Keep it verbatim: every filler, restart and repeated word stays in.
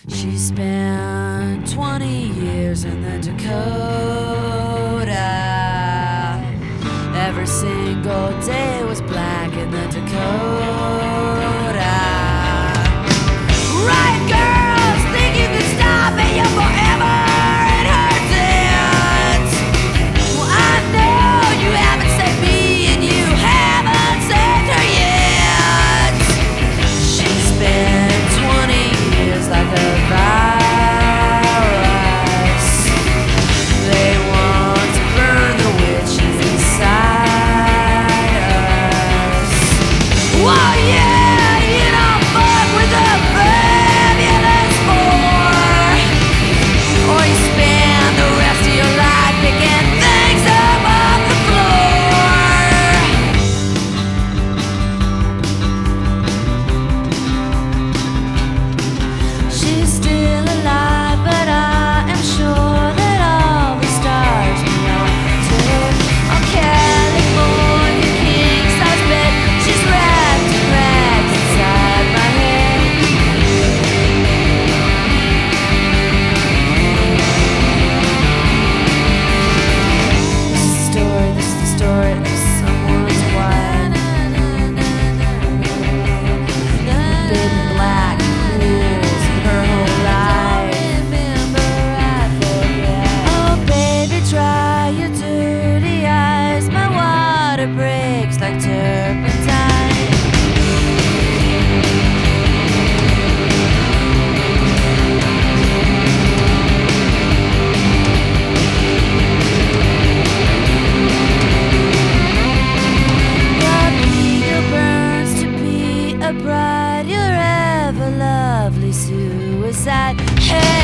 She spent twenty years in the Dakota. Every single day was black in the Dakota. Right, girls, think you can stop me, you're forever in her dance. Well, I know you haven't saved me and you haven't saved her yet. She spent twenty years like a virus. They want to burn the witches inside us. Whoa, yeah, you don't fuck with the fabulous four, or you spend the rest of your life picking things up off the floor. She's still alive, but I am sure that all the stars belong to her. On California king-size bed, she's wrapped in rags inside my head. This is the story, this is the story of someone's wife. Been black rules her whole life. Oh baby, dry your dirty eyes. My water breaks like turpentine. Your ego burns to be a bride. Your ever lovely suicide. Hey.